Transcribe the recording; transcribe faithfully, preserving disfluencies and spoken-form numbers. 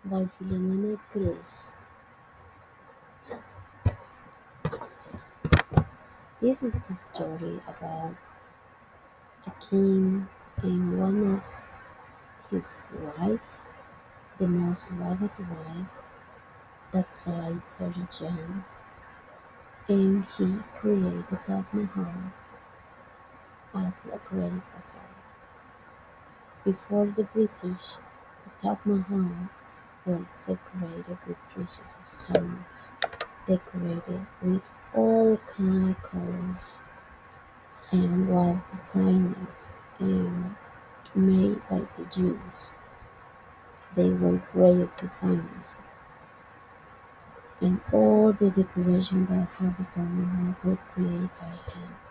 by Filomena Cruz. This is the story about a king and one of his wife, the most loved wife, that died very young, and he created Taj Mahal as a grave for her. Before the British, the Taj Mahal was decorated with precious stones, decorated with all kind of colors, and was designed and made by the Jews. They were great designers, and all the decoration that have the Taj Mahal were created by him.